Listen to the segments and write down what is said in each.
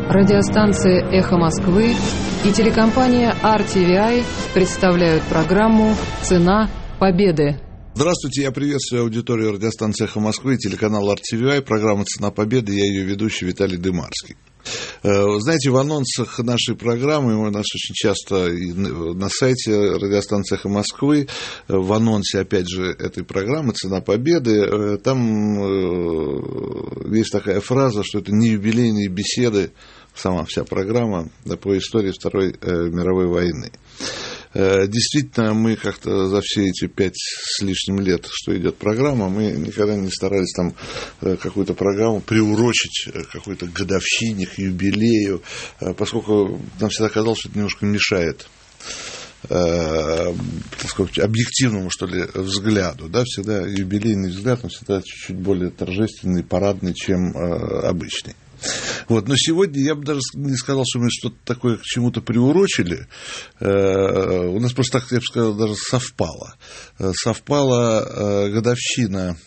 Радиостанция «Эхо Москвы» и телекомпания RTVI представляют программу «Цена победы». Здравствуйте, я приветствую аудиторию радиостанции «Эхо Москвы» и телеканал RTVI, программа «Цена победы», я ее ведущий Виталий Дымарский. Знаете, в анонсах нашей программы, у нас очень часто на сайте радиостанции «Эхо Москвы», в анонсе, опять же, этой программы «Цена победы», там есть такая фраза, что это не юбилейные беседы, сама вся программа по истории Второй мировой войны. Действительно, мы как-то за все эти 5 с лишним лет, что идет программа, мы никогда не старались там какую-то программу приурочить к какой-то годовщине, к юбилею, поскольку нам всегда казалось, что это немножко мешает, так сказать, объективному, что ли, взгляду. Да? Всегда юбилейный взгляд, он всегда чуть-чуть более торжественный, парадный, чем обычный. Вот. Но сегодня я бы даже не сказал, что мы что-то такое к чему-то приурочили. У нас просто так, я бы сказал, даже совпало. Совпала годовщина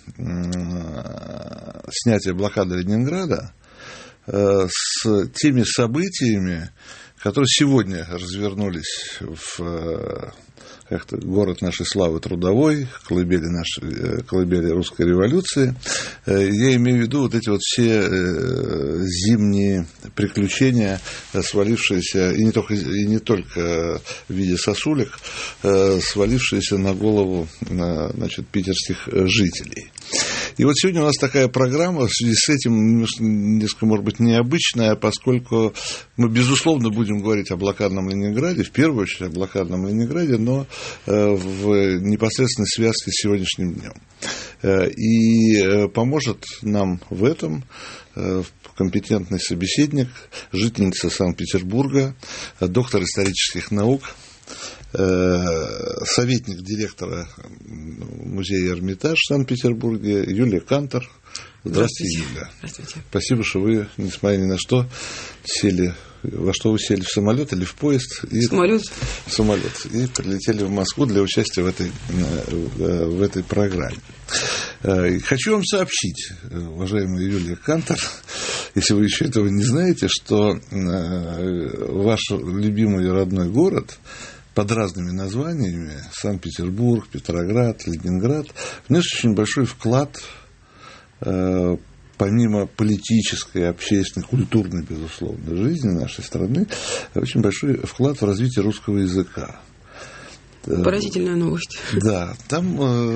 снятия блокады Ленинграда с теми событиями, которые сегодня развернулись в как-то город нашей славы трудовой, колыбели русской революции. Я имею в виду вот эти вот все зимние приключения, свалившиеся, и не только в виде сосулек, свалившиеся на голову, значит, питерских жителей. И вот сегодня у нас такая программа, в связи с этим несколько, может быть, необычная, поскольку мы, безусловно, будем говорить о блокадном Ленинграде, в первую очередь о блокадном Ленинграде, но в непосредственной связке с сегодняшним днем. И поможет нам в этом компетентный собеседник, жительница Санкт-Петербурга, доктор исторических наук, советник директора музея «Эрмитаж» в Санкт-Петербурге Юлия Кантор. Здравствуйте, Юлия. Здравствуйте. Спасибо, что вы, несмотря ни на что, сели. Во что вы сели, в самолет или в поезд? В самолет. И прилетели в Москву для участия в этой программе. Хочу вам сообщить, уважаемая Юлия Кантор, если вы еще этого не знаете, что ваш любимый родной город под разными названиями, Санкт-Петербург, Петроград, Ленинград, внес очень большой вклад, помимо политической, общественной, культурной, безусловно, жизни нашей страны, очень большой вклад в развитие русского языка. Поразительная новость. Да, там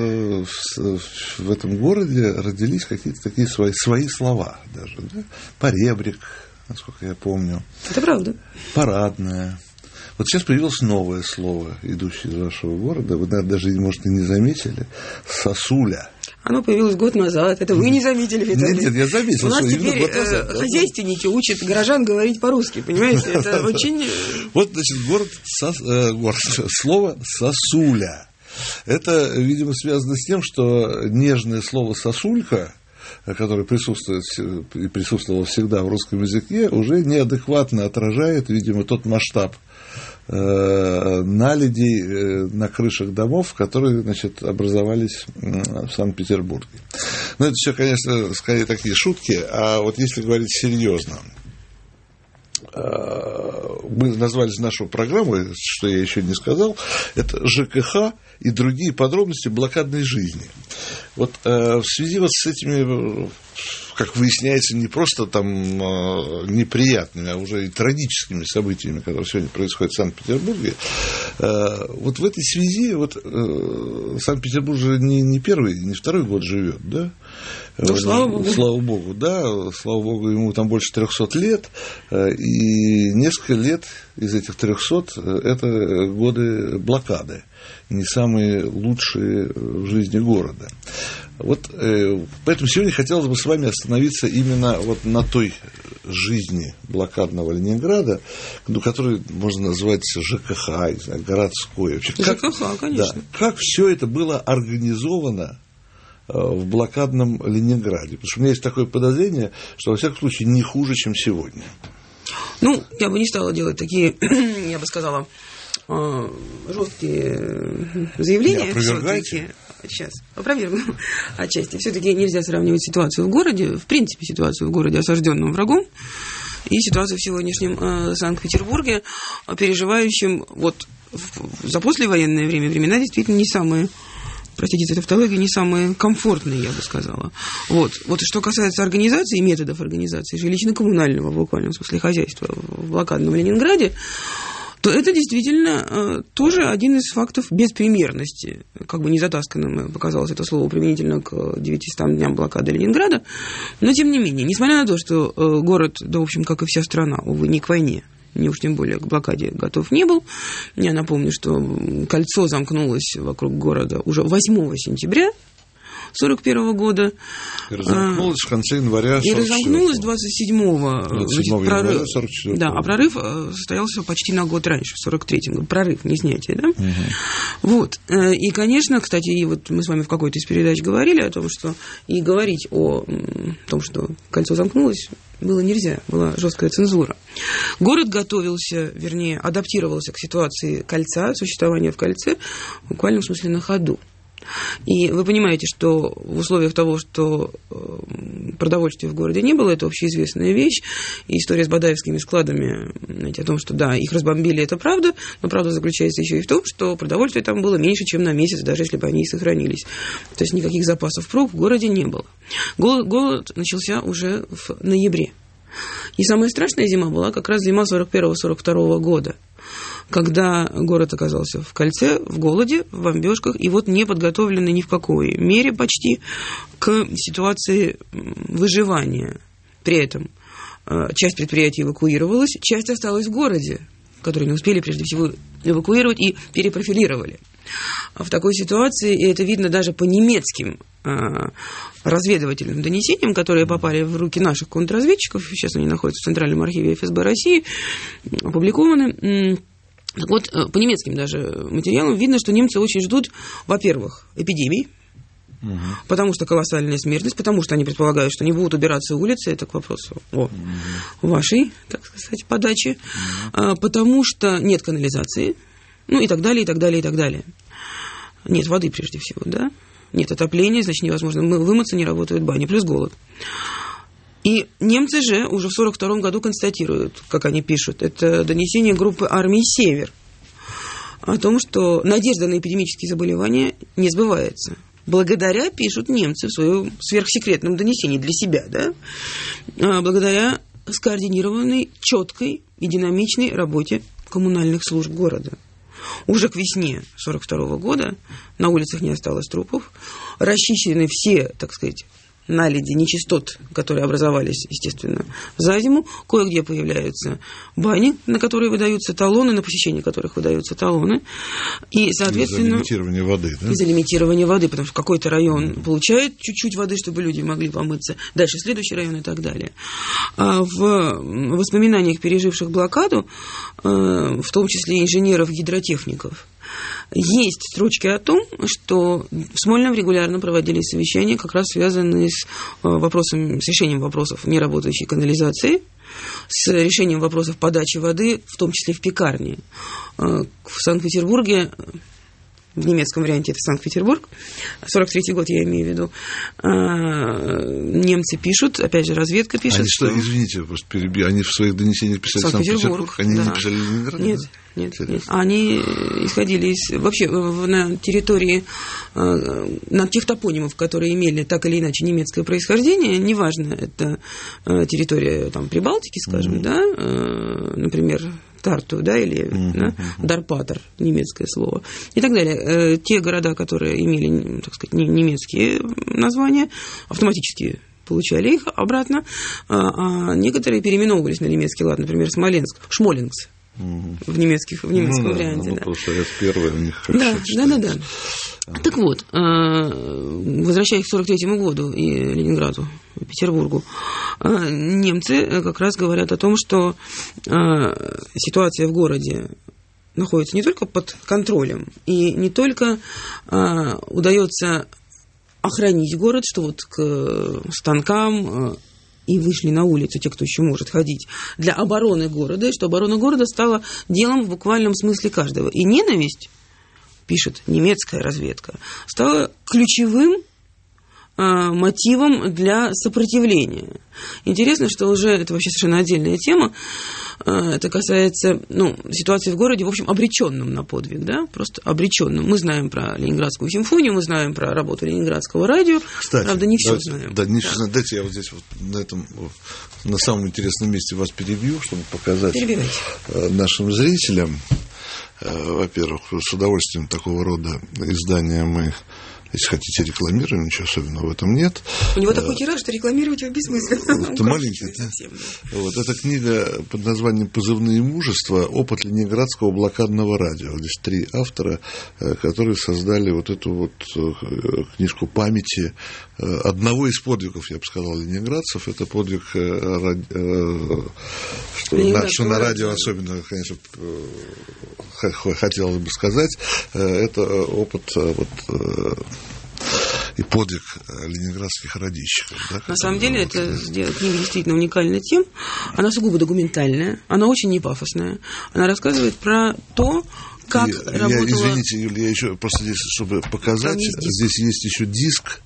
в этом городе родились какие-то такие свои слова даже. Да? Поребрик, насколько я помню. Это правда. Парадная. Вот сейчас появилось новое слово, идущее из вашего города, вы, наверное, даже, может, и не заметили, сосуля. Оно появилось год назад, это вы не заметили, Виталий. Нет, я заметил. У нас теперь хозяйственники учат горожан говорить по-русски, понимаете, это очень... Вот, значит, слово «сосуля». Это, видимо, связано с тем, что нежное слово «сосулька», которое присутствовало всегда в русском языке, уже неадекватно отражает, видимо, тот масштаб наледей на крышах домов, которые, значит, образовались в Санкт-Петербурге. Но это все, конечно, скорее такие шутки, а вот если говорить серьезно, мы назвали нашу программу, что я еще не сказал, это ЖКХ и другие подробности блокадной жизни. Вот в связи вот с этими, как выясняется, не просто там неприятными, а уже и трагическими событиями, которые сегодня происходят в Санкт-Петербурге, вот в этой связи вот Санкт-Петербург же не первый, не второй год живет, да? Ну, слава Богу. Слава Богу, да, слава Богу, ему там больше 300 лет, и несколько лет из этих 300 это годы блокады, не самые лучшие в жизни города. Вот поэтому сегодня хотелось бы с вами остановиться именно вот на той жизни блокадного Ленинграда, ну, который можно назвать ЖКХ, не знаю, городской. Вообще, ЖКХ, конечно. Да, как все это было организовано в блокадном Ленинграде? Потому что у меня есть такое подозрение, что, во всяком случае, не хуже, чем сегодня. Ну, я бы не стала делать такие, я бы сказала, жесткие заявления. Опровергайте. Сейчас опровергну отчасти. Все-таки нельзя сравнивать ситуацию в городе, в принципе, ситуацию в городе, осажденном врагом, и ситуация в сегодняшнем Санкт-Петербурге, переживающем вот за послевоенное время времена действительно не самые, простите за тавтологию, не самые комфортные, я бы сказала. Вот что касается организации, методов организации жилищно-коммунального, в буквальном смысле, хозяйства в блокадном Ленинграде, то это действительно тоже один из фактов беспримерности. Как бы незатасканным показалось это слово применительно к 900 дням блокады Ленинграда, но тем не менее, несмотря на то, что город, да, в общем, как и вся страна, увы, не к войне, не уж тем более к блокаде готов не был. Я напомню, что кольцо замкнулось вокруг города уже 8 сентября 1941 года. И разомкнулось в конце января 1944. И разомкнулось 27 января 1944. Да, а прорыв состоялся почти на год раньше, в 1943 году. Прорыв, не снятие, да? Угу. Вот. И, конечно, кстати, и вот мы с вами в какой-то из передач говорили о том, что и говорить о том, что кольцо замкнулось, было нельзя, была жесткая цензура. Город готовился, вернее, адаптировался к ситуации кольца, существования в кольце, в буквальном смысле на ходу. И вы понимаете, что в условиях того, что продовольствия в городе не было, это общеизвестная вещь. И история с бадаевскими складами, знаете, о том, что да, их разбомбили, это правда, но правда заключается еще и в том, что продовольствия там было меньше, чем на месяц, даже если бы они и сохранились. То есть никаких запасов проб в городе не было. Голод начался уже в ноябре. И самая страшная зима была как раз зима 1941-1942 года, когда город оказался в кольце, в голоде, в бомбежках, и вот не подготовленный ни в какой мере почти к ситуации выживания. При этом часть предприятий эвакуировалась, часть осталась в городе, которые не успели прежде всего эвакуировать и перепрофилировали. В такой ситуации, и это видно даже по немецким разведывательным донесениям, которые попали в руки наших контрразведчиков, сейчас они находятся в Центральном архиве ФСБ России, опубликованы. Так вот, по немецким даже материалам видно, что немцы очень ждут, во-первых, эпидемий, потому что колоссальная смертность, потому что они предполагают, что не будут убираться улицы, это к вопросу о вашей, так сказать, подаче, потому что нет канализации, ну и так далее, и так далее, и так далее. Нет воды, прежде всего, да? Нет отопления, значит, невозможно вымыться, не работают бани, плюс голод. И немцы же уже в 1942 году констатируют, как они пишут, это донесение группы армий «Север», о том, что надежда на эпидемические заболевания не сбывается. Благодаря, пишут немцы в своем сверхсекретном донесении для себя, да, благодаря скоординированной, четкой и динамичной работе коммунальных служб города. Уже к весне 1942 года на улицах не осталось трупов, расчищены все, так сказать, наледи нечистот, которые образовались, естественно, за зиму. Кое-где появляются бани, на которые выдаются талоны, на посещение которых выдаются талоны. И, соответственно... Из-за лимитирования воды, да? Из-за лимитирования воды, потому что какой-то район получает чуть-чуть воды, чтобы люди могли помыться. Дальше следующий район и так далее. А в воспоминаниях переживших блокаду, в том числе инженеров-гидротехников, есть строчки о том, что в Смольном регулярно проводились совещания, как раз связанные с решением вопросов неработающей канализации, с решением вопросов подачи воды, в том числе в пекарне. В Санкт-Петербурге, в немецком варианте это Санкт-Петербург, 43-й год я имею в виду, немцы пишут, опять же, разведка пишет, они что... Извините, просто перебью, они в своих донесениях писали Санкт-Петербург, они да. Не писали Ленинград? Нет. Да? Нет. Они исходили из... Вообще, на территории, на тех топонимов, которые имели так или иначе немецкое происхождение, неважно, это территория там, Прибалтики, скажем, да, например, Тарту, да, или да, Дарпатер, немецкое слово, и так далее. Те города, которые имели, так сказать, немецкие названия, автоматически получали их обратно, а некоторые переименовывались на немецкий лад, например, Смоленск, Шмолингс. В немецком варианте. Да. Потому что это первое у них. Да. Так вот, возвращаясь к 1943 году и Ленинграду, Петербургу, немцы как раз говорят о том, что ситуация в городе находится не только под контролем, и не только удается охранить город, что вот к станкам и вышли на улицу те, кто еще может ходить, для обороны города, и что оборона города стала делом в буквальном смысле каждого. И ненависть, пишет немецкая разведка, стала ключевым мотивом для сопротивления. Интересно, что уже это вообще совершенно отдельная тема. Это касается ситуации в городе, в общем, обреченным на подвиг, да, просто обреченным. Мы знаем про Ленинградскую симфонию, мы знаем про работу Ленинградского радио. Кстати, правда, не все знаем. Да, не все знаем. Дайте я вот здесь на самом интересном месте вас перебью, чтобы показать нашим зрителям. Во-первых, с удовольствием такого рода издания мы, если хотите, рекламируем, ничего особенного в этом нет. У него такой тираж, что рекламировать его бессмысленно. Это маленький, да? Вот. Это книга под названием «Позывные мужества. Опыт Ленинградского блокадного радио». Здесь 3 автора, которые создали вот эту книжку памяти одного из подвигов, я бы сказал, ленинградцев. Это подвиг, что на радио особенно, конечно, хотелось бы сказать, это опыт и подвиг ленинградских радищиков. Да, на самом деле, эта книга действительно уникальна тем, она сугубо документальная, она очень непафосная, она рассказывает про то, как работала... Извините, Юлия, я еще просто здесь, чтобы показать, здесь есть еще диск.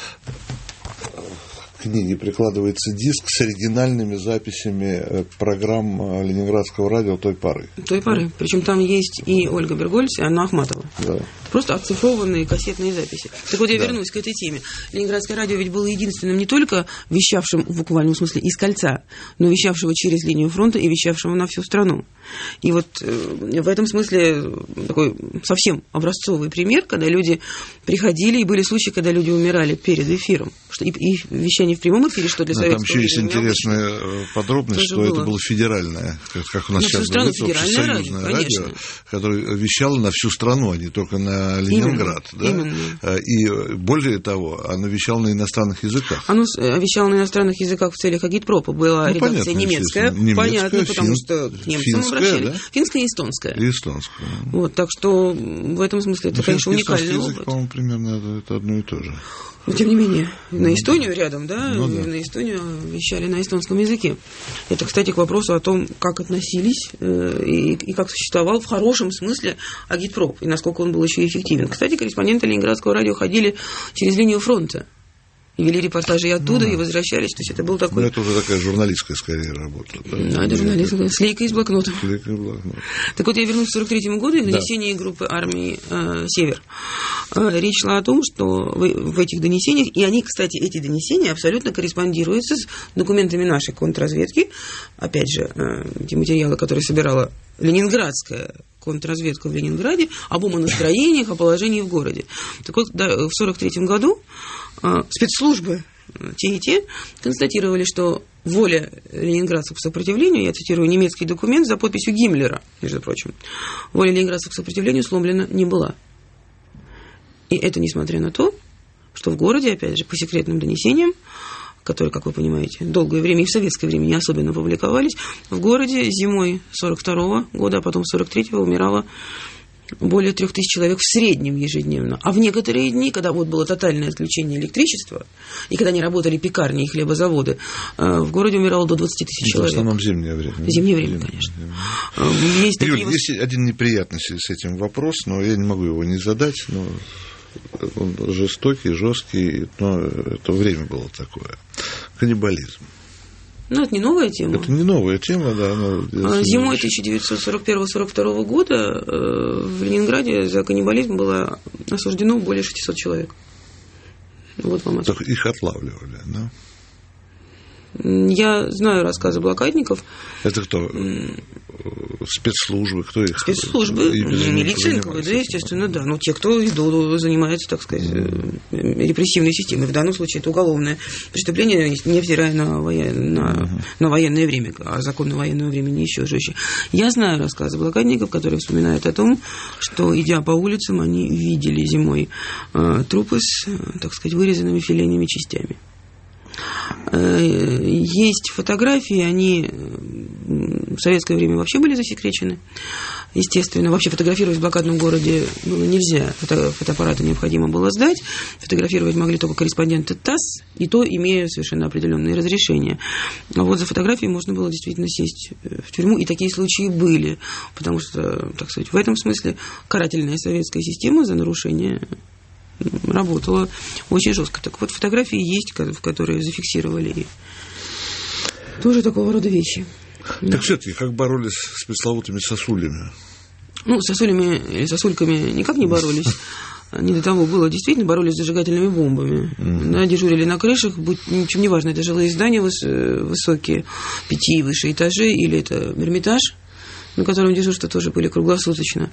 К книге прикладывается диск с оригинальными записями программ Ленинградского радио той поры. Той поры. Причем там есть и Ольга Бергольц, и Анна Ахматова. Да. Просто оцифрованные кассетные записи. Так вот, я вернусь к этой теме. Ленинградское радио ведь было единственным не только вещавшим в буквальном смысле из кольца, но вещавшего через линию фронта и вещавшего на всю страну. И вот в этом смысле такой совсем образцовый пример, когда люди приходили, и были случаи, когда люди умирали перед эфиром. И вещание в прямом эфире, что для советского времени. Там еще есть интересная подробность, что это было федеральное, как у нас сейчас говорится, общесоюзное радио, которое вещало на всю страну, а не только на Ленинград. Именно. И более того, оно вещало на иностранных языках. Оно вещало на иностранных языках в целях агитпропа. Была редакция немецкая, понятно, потому что к немцам обращались. Да? Финская и эстонская. Вот, так что в этом смысле это, конечно, уникальный опыт. Язык, по-моему, примерно это одно и то же. Но, тем не менее, на Эстонию рядом, да, на Эстонию вещали на эстонском языке. Это, кстати, к вопросу о том, как относились и как существовал в хорошем смысле агитпроп, и насколько он был еще эффективен. Кстати, корреспонденты Ленинградского радио ходили через линию фронта. И вели репортажи и оттуда, и возвращались. То есть это был такой... это уже такая журналистская, скорее, работа. Да, это журналистская. Слейка из блокнота. Так вот, я вернусь к 1943 году и в донесении группы армии «Север». Речь шла о том, что в этих донесениях, и они, кстати, эти донесения абсолютно корреспондируются с документами нашей контрразведки. Опять же, те материалы, которые собирала ленинградская контрразведка в Ленинграде, об умонастроениях, о положении в городе. Так вот, в 1943 году спецслужбы те и те констатировали, что воля ленинградцев к сопротивлению, я цитирую немецкий документ за подписью Гиммлера, между прочим, воля ленинградцев к сопротивлению сломлена не была. И это несмотря на то, что в городе, опять же, по секретным донесениям, которые, как вы понимаете, долгое время и в советское время не особенно публиковались, в городе зимой 1942 года, а потом 1943 умирало более 3000 человек в среднем ежедневно. А в некоторые дни, когда вот было тотальное отключение электричества, и когда не работали пекарни и хлебозаводы, в городе умирало до 20 тысяч человек. В основном зимнее время. Зимнее время, конечно. Есть один неприятный с этим вопрос, но я не могу его не задать, но он жестокий, жесткий, но это время было такое. Каннибализм. Ну, это не новая тема. Это не новая тема, да. Зимой 1941-1942 года в Ленинграде за каннибализм было осуждено более 600 человек. Вот вам ответ. Их отлавливали, да? Я знаю рассказы блокадников. Это кто? Спецслужбы? Кто их? Спецслужбы, милиция, НКВД, естественно, да. Ну, те, кто занимается, так сказать, репрессивной системой. В данном случае это уголовное преступление, невзирая на военное время, а законно военного времени еще жестче. Я знаю рассказы блокадников, которые вспоминают о том, что, идя по улицам, они видели зимой трупы с, так сказать, вырезанными филейными частями. Есть фотографии, они в советское время вообще были засекречены. Естественно, вообще фотографировать в блокадном городе было нельзя. Фотоаппараты необходимо было сдать. Фотографировать могли только корреспонденты ТАСС, и то имея совершенно определенные разрешения. А вот за фотографией можно было действительно сесть в тюрьму, и такие случаи были. Потому что, так сказать, в этом смысле карательная советская система за нарушение работала очень жестко. Так вот, фотографии есть, в которые зафиксировали тоже такого рода вещи. Так все-таки, как боролись с пресловутыми сосулями? Ну, с сосулями или сосульками никак не боролись. Не до того было. Действительно, боролись с зажигательными бомбами. Да, дежурили на крышах, ничем не важно, это жилые здания высокие, 5 и выше этажей, или это Эрмитаж, на котором дежурства тоже были круглосуточно.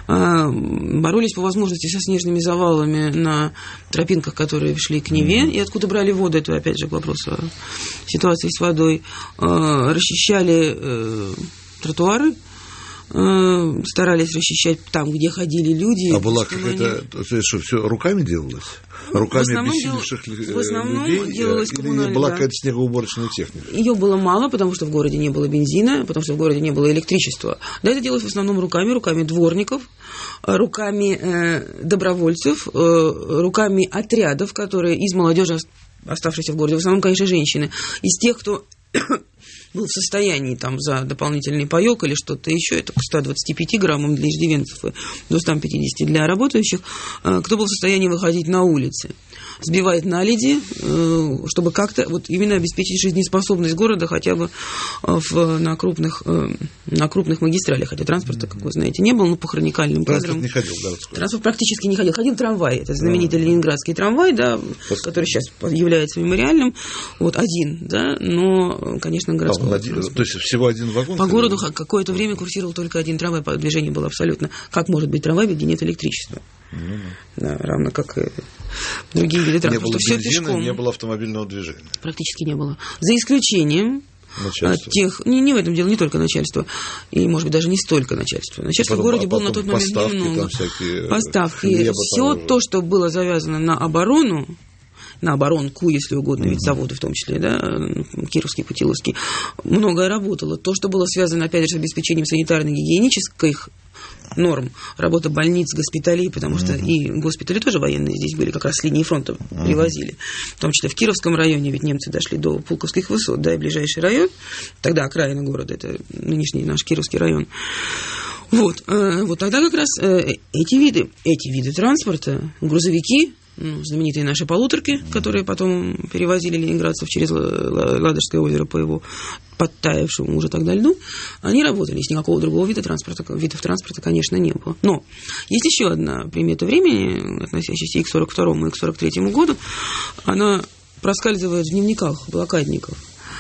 Боролись по возможности со снежными завалами на тропинках, которые шли к Неве, и откуда брали воду, это опять же к вопросу о ситуации с водой. Расчищали тротуары, старались расчищать там, где ходили люди. А была какая-то... Что, все руками делалось? Руками обессилевших людей? В основном делалось коммунально. Или была какая-то снегоуборочная техника? Ее было мало, потому что в городе не было бензина, потому что в городе не было электричества. Да, это делалось в основном руками дворников, руками добровольцев, руками отрядов, которые из молодежи, оставшейся в городе, в основном, конечно, женщины, из тех, кто был в состоянии там за дополнительный паёк или что-то еще, это к 125 граммам для иждивенцев и до 150 для работающих, кто был в состоянии выходить на улицы, сбивать наледи, чтобы как-то вот именно обеспечить жизнеспособность города хотя бы на крупных магистралях, хотя транспорта, как вы знаете, не было, но по хроникальным кадрам. Транспорт не ходил городской. Транспорт практически не ходил. Ходил трамвай, это знаменитый ленинградский трамвай, да, который сейчас является мемориальным, вот один, да, но, конечно, городской. То есть всего один вагон? По городу какое-то время курсировал только один трамвай, движение было абсолютно. Как может быть трамвай, где нет электричества? Да, равно как и другие виды транспорта. Не было все бензина, пешком. Не было автомобильного движения. Практически не было. За исключением начальство. Тех... Не в этом дело, не только начальство. И, может быть, даже не столько начальство. Начальство в городе было на тот момент немного. Поставки. Все то, что было завязано на оборону, на оборонку, если угодно, ведь заводы в том числе, да, Кировский, Путиловский, многое работало. То, что было связано, опять же, с обеспечением санитарно-гигиенических норм, работа больниц, госпиталей, потому что и госпитали тоже военные здесь были, как раз с линии фронта привозили. В том числе в Кировском районе, ведь немцы дошли до Пулковских высот, да, и ближайший район, тогда окраина города, это нынешний наш Кировский район. Вот тогда как раз эти виды транспорта, грузовики, знаменитые наши полуторки, которые потом перевозили ленинградцев через Ладожское озеро по его подтаявшему уже тогда льду, они работали. С никакого другого видов транспорта, конечно, не было. Но есть еще одна примета времени, относящаяся и к 1942 и к 1943 году. Она проскальзывает в дневниках блокадников.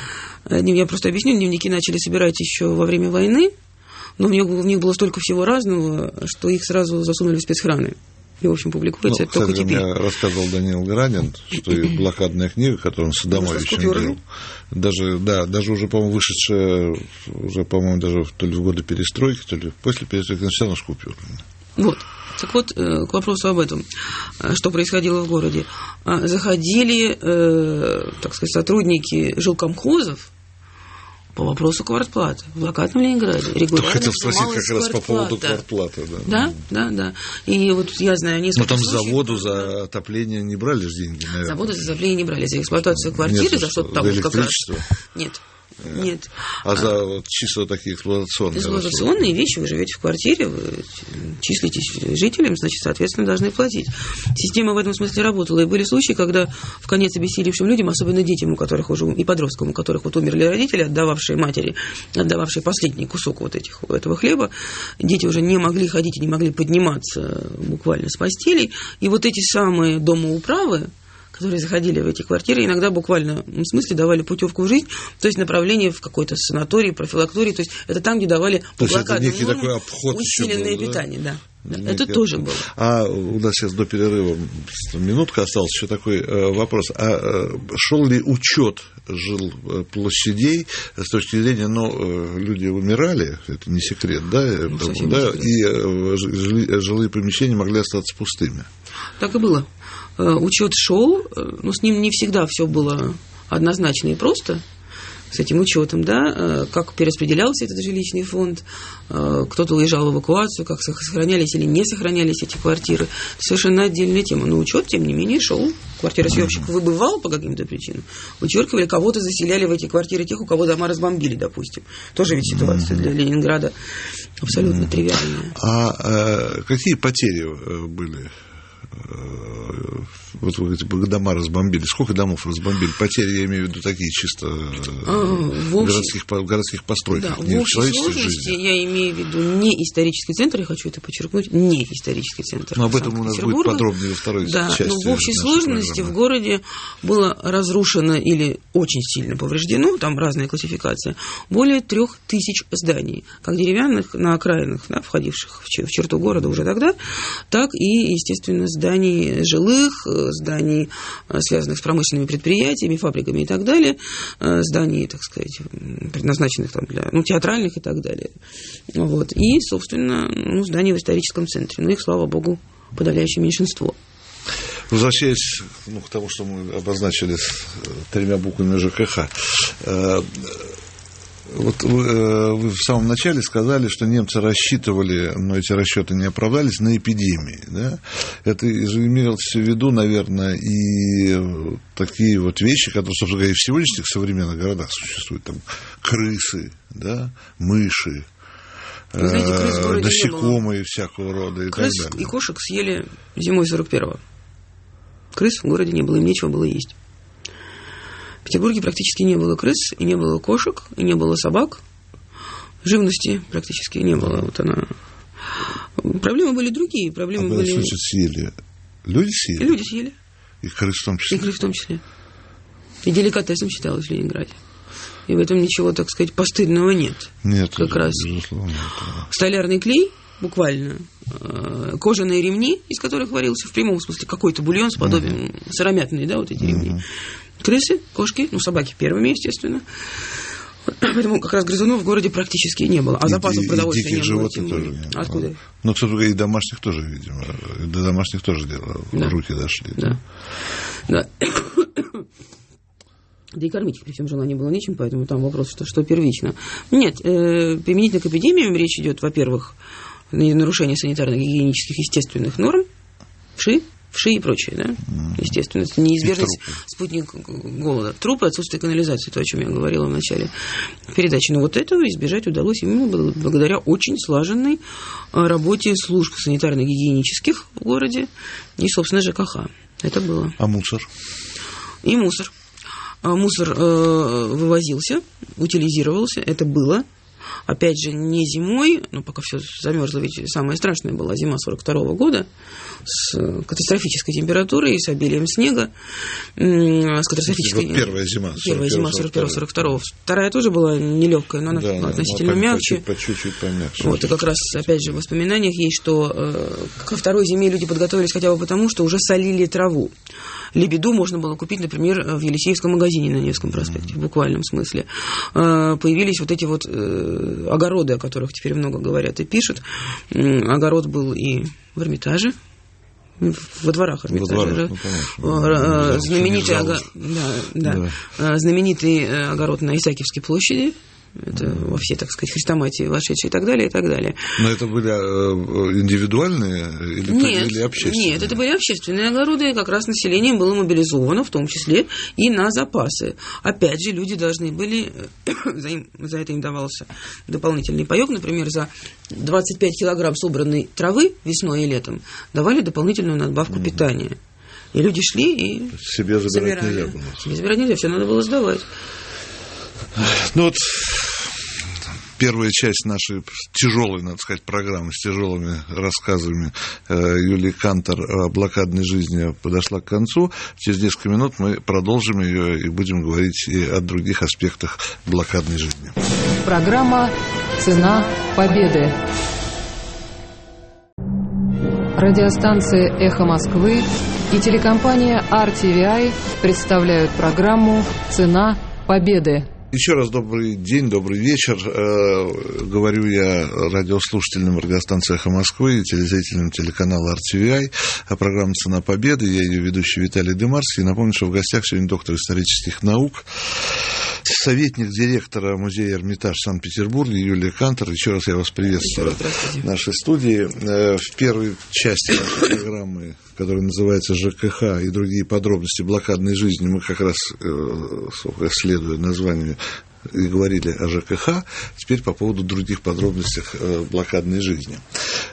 Я просто объясню, дневники начали собирать еще во время войны, но в них было столько всего разного, что их сразу засунули в спецхраны. И, в общем, публикуется это только теперь. Мне рассказывал Даниил Гранин, что и блокадная книга, которую он с Адамовичем делал, даже уже, по-моему, вышедшая, уже, по-моему, даже то ли в годы перестройки, то ли после перестройки, но все равно с купюрами. Вот. Так вот, к вопросу об этом, что происходило в городе. Заходили, так сказать, сотрудники жилкомхозов по вопросу квартплаты в блокадном Ленинграде. Регулярно хотел спросить как раз по поводу квартплаты. Да. И вот я знаю несколько случаев. Но там за воду, за отопление не брали же деньги, наверное. За воду, за отопление не брали. За эксплуатацию квартиры, за что-то там как раз. Нет. А за чисто такие эксплуатационные? Эксплуатационные вещи, вы живете в квартире, вы числитесь жителем, значит, соответственно, должны платить. Система в этом смысле работала. И были случаи, когда в конец обессилевшим людям, особенно детям, у которых уже, и подросткам, у которых вот умерли родители, отдававшие матери, отдававшие последний кусок этого хлеба, дети уже не могли ходить и не могли подниматься буквально с постелей. И вот эти самые домоуправы, которые заходили в эти квартиры, иногда буквально в смысле давали путевку в жизнь, то есть направление в какой-то санаторий, профилакторий, то есть это там, где давали блокадную норму, усиленное питание, да. Это тоже было. А у нас сейчас до перерыва минутка осталась, еще такой вопрос. А шел ли учет жилплощадей с точки зрения, люди умирали, это не секрет, да, и жилые помещения могли остаться пустыми? Так и было. Учет шел, но с ним не всегда все было однозначно и просто, с этим учетом, да, как перераспределялся этот жилищный фонд, кто-то уезжал в эвакуацию, как сохранялись или не сохранялись эти квартиры. Совершенно отдельная тема. Но учет, тем не менее, шел. Квартиросъемщик выбывал по каким-то причинам, вычеркивали, кого-то заселяли в эти квартиры тех, у кого дома разбомбили, допустим. Тоже ведь ситуация для Ленинграда абсолютно тривиальная. А какие потери были вот вы говорите, дома разбомбили. Сколько домов разбомбили? Потери, я имею в виду, такие чисто городских постройках. Да, в общей сложности я имею в виду не исторический центр, я хочу это подчеркнуть, не исторический центр. Но об этом у нас будет подробнее во второй части. Но в общей сложности в городе было разрушено или очень сильно повреждено, там разная классификация, более 3000 зданий, как деревянных на окраинах, да, входивших в черту города уже тогда, так и, естественно, зданий жилых, зданий, связанных с промышленными предприятиями, фабриками и так далее, зданий, так сказать, предназначенных там для театральных и так далее. Вот. И, собственно, зданий в историческом центре. Но их, слава богу, подавляющее меньшинство. Возвращаясь к тому, что мы обозначили с 3 буквами ЖКХ, вот вы в самом начале сказали, что немцы рассчитывали, но эти расчеты не оправдались, на эпидемии. Да? Это же имелось в виду, наверное, и такие вот вещи, которые, собственно говоря, и в сегодняшних современных городах существуют. Там крысы, да, мыши, насекомые всякого рода и крыс так далее. И кошек съели зимой 41-го. Крыс в городе не было, им нечего было есть. В Петербурге практически не было крыс, и не было кошек, и не было собак. Живности практически не было. Вот она. Проблемы были другие. Проблемы были... Значит, съели? Люди съели? Люди съели. И крыс в том числе? И крыс в том числе. И деликатесом считалось в Ленинграде. И в этом ничего, так сказать, постыдного нет. Нет, как раз. Безусловно. Столярный клей, буквально, кожаные ремни, из которых варился в прямом смысле какой-то бульон с подобием сыромятный, да, вот эти ремни. Крысы, кошки, собаки первыми, естественно. Поэтому как раз грызунов в городе практически не было. А запасов продовольствия не было. Диких животных тоже не было. Откуда? Ну, собственно, и домашних тоже, видимо. До домашних тоже дело. Да. Руки дошли. Да. Да. Да и кормить их при всем желании было нечем, поэтому там вопрос, что первично. Нет, применительно к эпидемиям речь идет, во-первых, нарушение санитарно-гигиенических естественных норм, вши и прочее, да, естественно, это неизбежность спутник голода. Трупы, отсутствие канализации, то, о чем я говорила в начале передачи. Но вот этого избежать удалось именно благодаря очень слаженной работе служб санитарно-гигиенических в городе и, собственно, ЖКХ. Это было. А мусор? И мусор. Мусор вывозился, утилизировался, это было. Опять же, не зимой, но пока все замерзло, ведь самая страшная была зима 42-го года с катастрофической температурой, с обилием снега, с катастрофической... Вот первая зима 41-42. Вторая тоже была нелегкая, но она относительно мягче. По чуть-чуть помягче. Вот, и как раз, опять же, в воспоминаниях есть, что ко второй зиме люди подготовились хотя бы потому, что уже солили траву. Лебеду можно было купить, например, в Елисеевском магазине на Невском проспекте, в буквальном смысле. Появились вот эти вот огороды, о которых теперь много говорят и пишут. Огород был и в Эрмитаже, во дворах Эрмитажа. Знаменитый огород на Исаакиевской площади. Это во все, так сказать, хрестоматии вошедшие и так далее, и так далее. Но это были индивидуальные или общественные? Нет, это были общественные огороды, и как раз население было мобилизовано, в том числе и на запасы. Опять же, люди должны были, за это им давался дополнительный паёк, например, за 25 килограмм собранной травы весной и летом давали дополнительную надбавку питания. И люди шли и себе забирать нельзя было. Себе забирать нельзя, все надо было сдавать. Ну вот первая часть нашей тяжелой, надо сказать, программы с тяжелыми рассказами Юлии Кантор о блокадной жизни подошла к концу. Через несколько минут мы продолжим ее и будем говорить и о других аспектах блокадной жизни. Программа «Цена победы». Радиостанция «Эхо Москвы» и телекомпания RTVI представляют программу «Цена победы». Еще раз добрый день, добрый вечер. Говорю я радиослушателям радиостанции «Эхо Москвы» и телезрителям телеканала RTVI о программе «Цена победы». Я ее ведущий Виталий Дымарский. Напомню, что в гостях сегодня доктор исторических наук, советник директора музея «Эрмитаж» в Санкт-Петербурге Юлия Кантор. Еще раз я вас приветствую в нашей студии. В первой части нашей программы, которая называется «ЖКХ и другие подробности блокадной жизни», мы как раз, следуя названию, и говорили о ЖКХ. Теперь по поводу других подробностей блокадной жизни.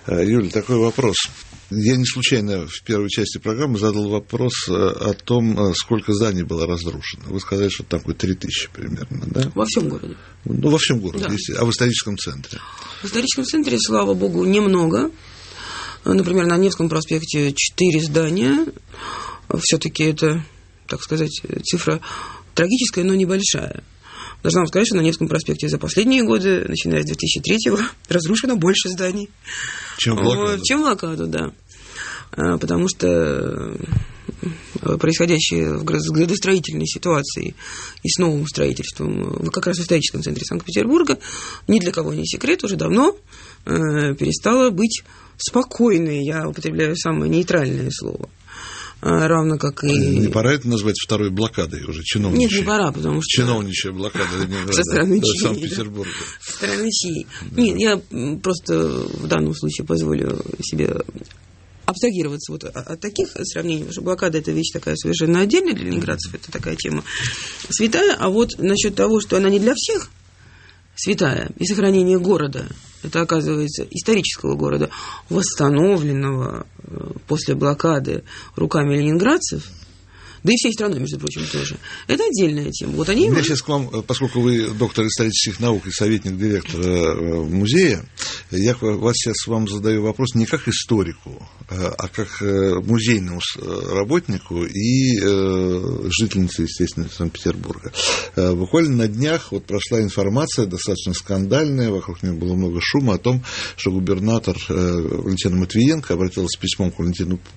Юля, такой вопрос. Я не случайно в первой части программы задал вопрос о том, сколько зданий было разрушено. Вы сказали, что там 3000 примерно, да? Во всем городе. Ну, во всем городе, да. А в историческом центре? В историческом центре, слава богу, немного. Например, на Невском проспекте 4 здания. Все-таки это, так сказать, цифра трагическая, но небольшая. Должна вам сказать, что на Невском проспекте за последние годы, начиная с 2003-го, разрушено больше зданий. Чем в блокаду. Чем в блокаду, да. Потому что происходящее в градостроительной ситуации и с новым строительством, как раз в историческом центре Санкт-Петербурга, ни для кого не секрет, уже давно перестало быть спокойной. Я употребляю самое нейтральное слово. Равно как и... Не пора это назвать второй блокадой уже, чиновничьей? Нет, не пора, потому что... Чиновничья блокада Ленинграда, со стороны Санкт-Петербурга. Со стороны чьей? Нет, я просто в данном случае позволю себе абстрагироваться вот от таких сравнений, потому что блокада – это вещь такая совершенно отдельная для ленинградцев, это такая тема святая, а вот насчет того, что она не для всех святая, и сохранение города, это, оказывается, исторического города, восстановленного после блокады руками ленинградцев, да и всей страной, между прочим, тоже. Это отдельная тема. Вот они... У меня сейчас к вам, поскольку вы доктор исторических наук и советник директора музея, я вас сейчас вам задаю вопрос не как историку, а как музейному работнику и жительнице, естественно, Санкт-Петербурга. Буквально на днях вот прошла информация, достаточно скандальная, вокруг нее было много шума, о том, что губернатор Валентина Матвиенко обратилась с письмом к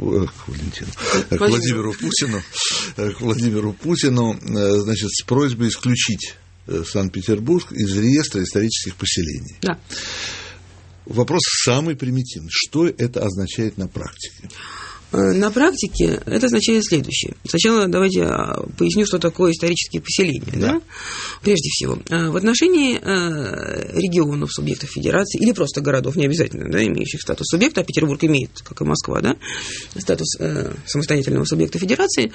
Владимиру Путину, значит, с просьбой исключить Санкт-Петербург из реестра исторических поселений. Да. Вопрос самый примитивный. Что это означает на практике? На практике это означает следующее. Сначала давайте поясню, что такое исторические поселения. Да? Прежде всего, в отношении регионов, субъектов федерации или просто городов, не обязательно, да, имеющих статус субъекта, а Петербург имеет, как и Москва, да, статус самостоятельного субъекта федерации,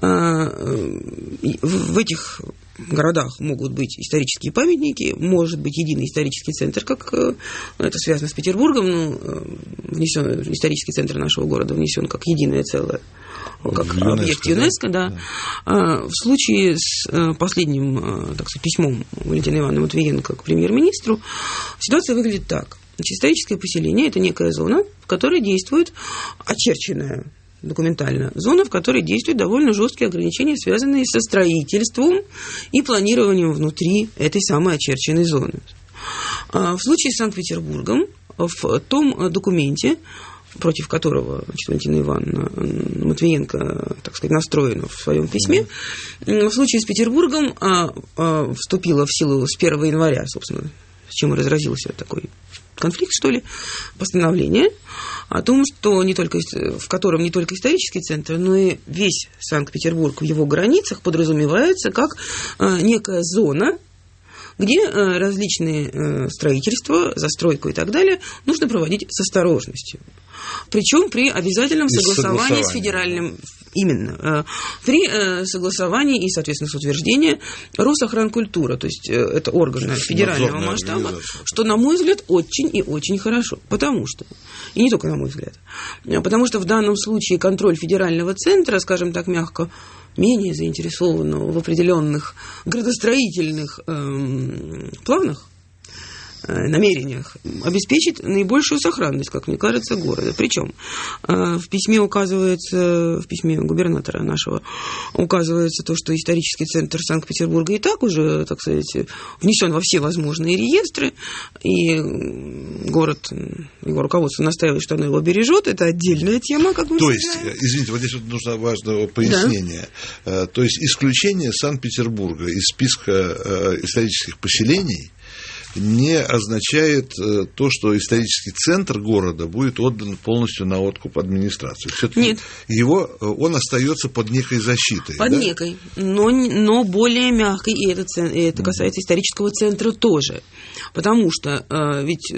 в этих городах могут быть исторические памятники, может быть единый исторический центр, как это связано с Петербургом, но внесен, исторический центр нашего города внесен как единое целое, как объект ЮНЕСКО, да. В случае с последним, так сказать, письмом Валентина Ивановна Матвиенко к премьер-министру ситуация выглядит так. Значит, историческое поселение – это некая зона, в которой действует очерченная документально зона, в которой действуют довольно жесткие ограничения, связанные со строительством и планированием внутри этой самой очерченной зоны. В случае с Санкт-Петербургом, в том документе, против которого, значит, Валентина Ивановна Матвиенко, так сказать, настроена в своем письме, в случае с Петербургом вступила в силу с 1 января, собственно, с чем и разразился такой конфликт, что ли, постановление о том, что в котором не только исторический центр, но и весь Санкт-Петербург в его границах подразумевается как некая зона, где различные строительства, застройку и так далее нужно проводить с осторожностью. Причем при обязательном согласовании с федеральным... Именно. При согласовании и, соответственно, с утверждением Росохранкультура, то есть это органы федерального масштаба, что, на мой взгляд, очень и очень хорошо. Потому что, и не только на мой взгляд, потому что в данном случае контроль федерального центра, скажем так мягко, менее заинтересованного в определенных градостроительных планах, намерениях, обеспечит наибольшую сохранность, как мне кажется, города. Причем в письме губернатора нашего указывается то, что исторический центр Санкт-Петербурга и так уже, так сказать, внесен во все возможные реестры, и город, его руководство настаивает, что оно его бережет. Это отдельная тема, как мы знаем. То есть, извините, вот здесь вот нужно важное пояснение. Да. То есть исключение Санкт-Петербурга из списка исторических поселений не означает то, что исторический центр города будет отдан полностью на откуп администрации. Все-таки он остается под некой защитой. Под некой, но более мягкой, и это касается исторического центра тоже. Потому что ведь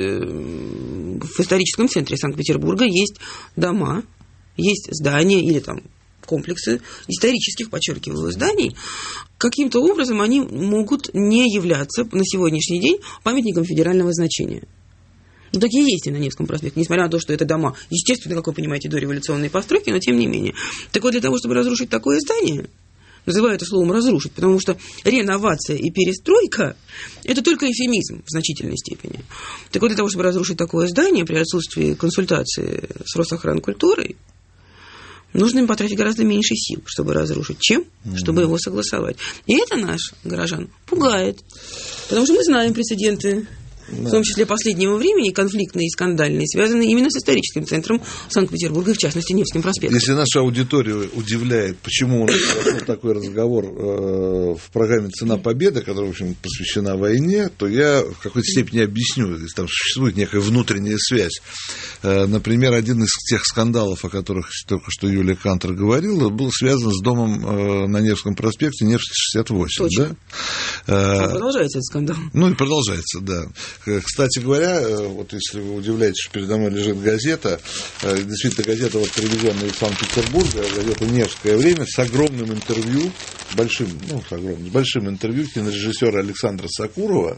в историческом центре Санкт-Петербурга есть дома, есть здания или там комплексы исторических, подчеркиваю, зданий, каким-то образом они могут не являться на сегодняшний день памятником федерального значения. Ну, такие есть и на Невском проспекте, несмотря на то, что это дома, естественно, как вы понимаете, дореволюционные постройки, но тем не менее. Так вот, для того, чтобы разрушить такое здание, называю это словом «разрушить», потому что реновация и перестройка – это только эвфемизм в значительной степени. Так вот, для того, чтобы разрушить такое здание при отсутствии консультации с Росохранкультурой, нужно им потратить гораздо меньше сил, чтобы разрушить, чем чтобы его согласовать. И это наш горожан пугает, потому что мы знаем прецеденты, в том числе последнего времени, конфликтные и скандальные, связанные именно с историческим центром Санкт-Петербурга, и в частности Невским проспектом. Если наша аудитория удивляет, почему у нас прошел такой разговор в программе «Цена победы», которая, в общем, посвящена войне, то я в какой-то степени объясню, если там существует некая внутренняя связь. Например, один из тех скандалов, о которых только что Юлия Кантер говорила, был связан с домом на Невском проспекте, Невский 68. Точно. Да? Продолжается этот скандал. Ну и продолжается, да. Кстати говоря, вот если вы удивляетесь, что передо мной лежит газета, действительно газета, вот, привезенная из Санкт-Петербурга, газета «Невское время», с огромным интервью, с большим интервью кинорежиссера Александра Сокурова,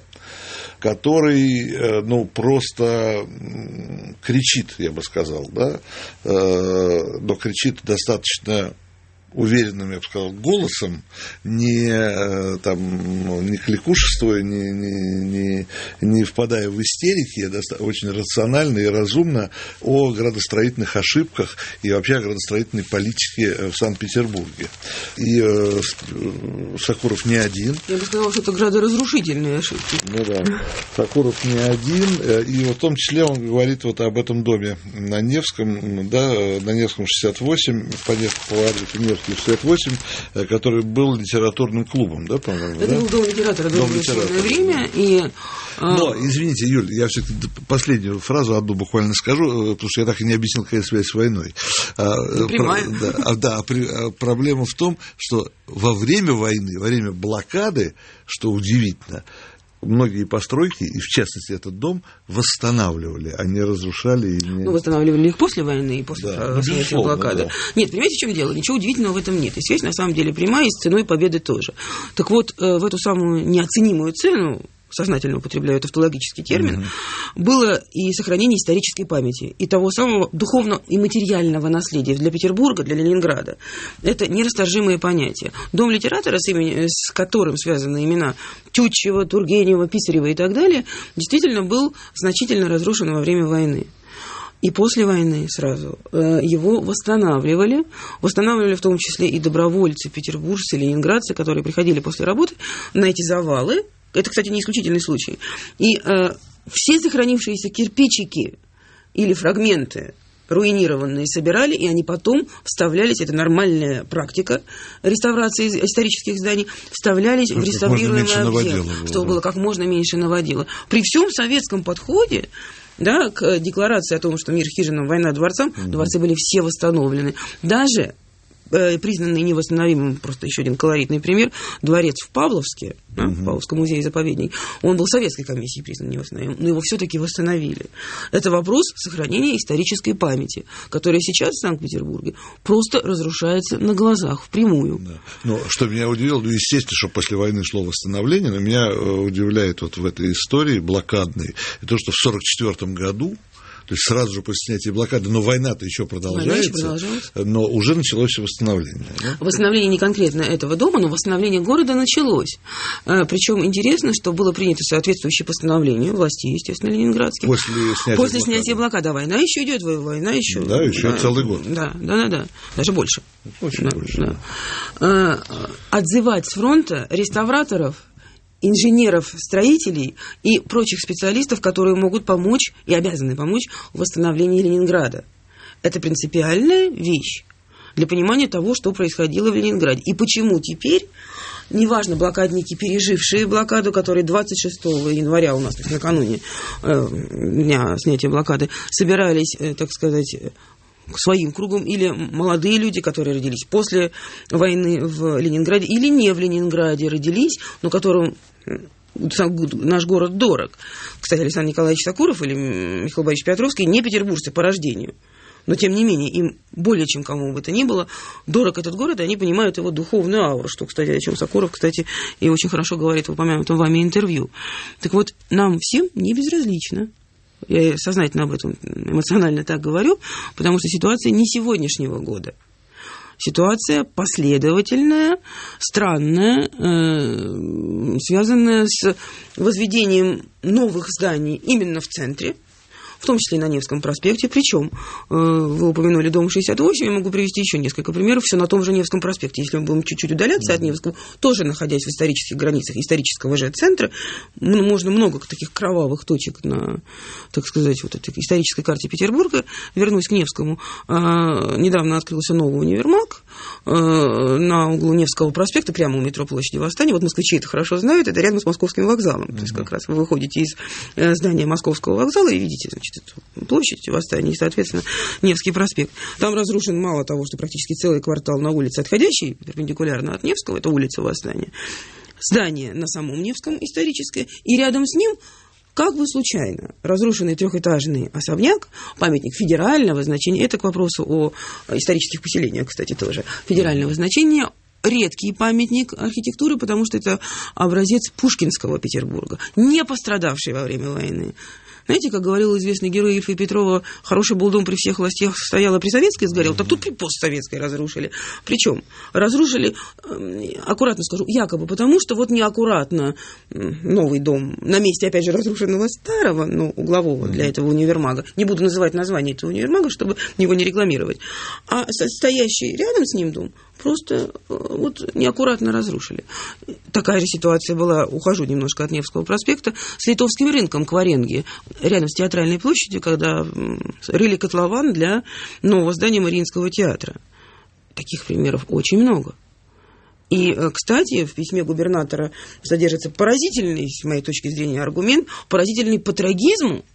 который, просто кричит, я бы сказал, да, но кричит достаточно уверенным, я бы сказал, голосом, не кликушествуя, не впадая в истерики, очень рационально и разумно о градостроительных ошибках и вообще о градостроительной политике в Санкт-Петербурге. И Сокуров не один. Я бы сказала, что это градоразрушительные ошибки. Ну да, Сокуров не один, и в том числе он говорит вот об этом доме на Невском, да, на Невском 68, по несколько поворотов Невский 68, который был литературным клубом, да, по-моему? Это был дом литератора, дореволюционное время. Но, извините, Юль, я все-таки последнюю фразу одну буквально скажу, потому что я так и не объяснил, какая связь с войной. Проблема в том, что во время войны, во время блокады, что удивительно, многие постройки, и в частности этот дом, восстанавливали, а не разрушали. Восстанавливали их после войны и после снятия блокады. Да. Нет, понимаете, в чем дело? Ничего удивительного в этом нет. И связь на самом деле прямая, и с ценой победы тоже. Так вот, в эту самую неоценимую цену, сознательно употребляю тавтологический термин, было и сохранение исторической памяти, и того самого духовного и материального наследия для Петербурга, для Ленинграда. Это нерасторжимые понятия. Дом литератора, с которым связаны имена Тютчева, Тургенева, Писарева и так далее, действительно был значительно разрушен во время войны. И после войны сразу его восстанавливали в том числе и добровольцы, петербуржцы, ленинградцы, которые приходили после работы на эти завалы. Это, кстати, не исключительный случай. И все сохранившиеся кирпичики или фрагменты руинированные собирали, и они потом вставлялись, это нормальная практика реставрации исторических зданий, вставлялись в реставрируемые объекты, чтобы было как можно меньше наводило. При всем советском подходе, да, к декларации о том, что мир хижинам, война дворцам, дворцы были все восстановлены. Даже признанный невосстановимым, просто еще один колоритный пример, дворец в Павловске, в Павловском музее-заповедник, он был советской комиссией признан невосстановимым, но его все-таки восстановили. Это вопрос сохранения исторической памяти, которая сейчас в Санкт-Петербурге просто разрушается на глазах, впрямую. Да. Ну, что меня удивило, естественно, что после войны шло восстановление, но меня удивляет вот в этой истории блокадной, и то, что в 1944 году, то есть сразу же после снятия блокады, но война-то еще продолжается, но уже началось восстановление. Да? Восстановление не конкретно этого дома, но восстановление города началось. Причем интересно, что было принято соответствующее постановление властей, естественно, ленинградских. После снятия блокады. Война еще идет, война еще. Да, еще целый год. Да, даже больше. Очень больше. Да. Отзывать с фронта реставраторов, инженеров, строителей и прочих специалистов, которые могут помочь и обязаны помочь в восстановлении Ленинграда. Это принципиальная вещь для понимания того, что происходило в Ленинграде. И почему теперь, неважно, блокадники, пережившие блокаду, которые 26 января у нас, то есть накануне дня снятия блокады, собирались, так сказать, своим кругом, или молодые люди, которые родились после войны в Ленинграде, или не в Ленинграде родились, но которым наш город дорог. Кстати, Александр Николаевич Сокуров или Михаил Борисович Петровский не петербуржцы по рождению. Но, тем не менее, им более чем кому бы то ни было дорог этот город, и они понимают его духовную ауру, что, кстати, о чем Сокуров, кстати, и очень хорошо говорит в упомянутом вами интервью. Так вот, нам всем не безразлично Я сознательно об этом эмоционально так говорю, потому что ситуация не сегодняшнего года. Ситуация последовательная, странная, связанная с возведением новых зданий именно в центре, в том числе и на Невском проспекте. Причем, вы упомянули дом 68, я могу привести еще несколько примеров, все на том же Невском проспекте. Если мы будем чуть-чуть удаляться от Невского, тоже находясь в исторических границах исторического же центра, можно много таких кровавых точек на, так сказать, вот этой исторической карте Петербурга. Вернусь к Невскому. Недавно открылся новый универмаг на углу Невского проспекта, прямо у метро Площади Восстания. Вот москвичи это хорошо знают, это рядом с Московским вокзалом. То есть как раз вы выходите из здания Московского вокзала и видите, значит, площадь Восстания и, соответственно, Невский проспект. Там разрушен мало того, что практически целый квартал на улице, отходящий перпендикулярно от Невского, это улица Восстания. Здание на самом Невском историческое, и рядом с ним, как бы случайно, разрушенный трехэтажный особняк, памятник федерального значения, это к вопросу о исторических поселениях, кстати, тоже, федерального значения, редкий памятник архитектуры, потому что это образец пушкинского Петербурга, не пострадавший во время войны. Знаете, как говорил известный герой Ильфа и Петрова, хороший был дом при всех властях, стояла при советской, сгорел, так тут при постсоветской разрушили. Причем разрушили, аккуратно скажу, якобы потому, что вот неаккуратно новый дом на месте, опять же, разрушенного старого, но углового для этого универмага, не буду называть название этого универмага, чтобы его не рекламировать, а стоящий рядом с ним дом просто вот неаккуратно разрушили. Такая же ситуация была, ухожу немножко от Невского проспекта, с Литовским рынком Кваренги, рядом с Театральной площадью, когда рыли котлован для нового здания Мариинского театра. Таких примеров очень много. И, кстати, в письме губернатора содержится поразительный, с моей точки зрения, аргумент, поразительный по трагизму,